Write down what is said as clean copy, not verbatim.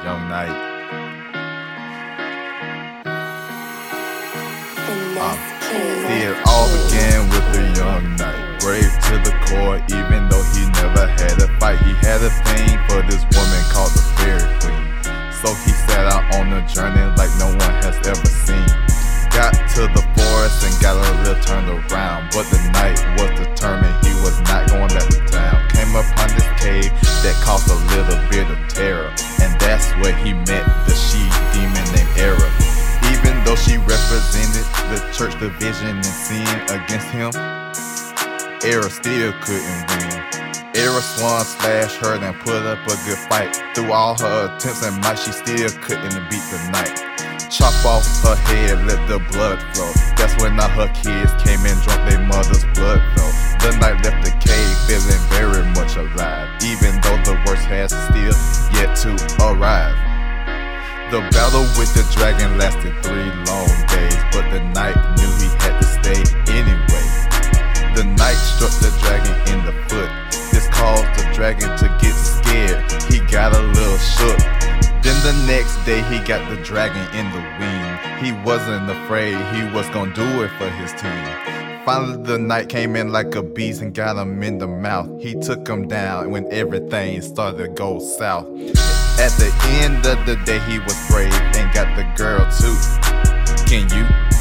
Young Knight. See, it all began with the Young Knight. Brave to the core, even though he never had a fight. He had a thing for this woman called the Fairy Queen. So he set out on a journey like no one has ever seen. Got to the forest and got a little turned around, but the knight was determined he was not going back to town. Came upon this cave that caused a little bit of terror, and that's where he met the she-demon named Era. Even though she represented the church division and sin against him, Era still couldn't win. Era swung, slashed her, and put up a good fight. Through all her attempts and might, she still couldn't beat the knight. Chop off her head, let the blood flow. That's when all her kids came and drunk their mother's blood flow. The knight left the cave feeling very much alive, even though the worst has still yet to arrive. The battle with the dragon lasted 3 long days, but the knight knew he had to stay anyway. The knight struck the dragon in the foot. This caused the dragon to get scared. He got a little shook. Then the next day he got the dragon in the wing. He wasn't afraid, he was gonna do it for his team. Finally the knight came in like a beast and got him in the mouth. He took him down when everything started to go south. At the end of the day he was brave and got the girl too. Can you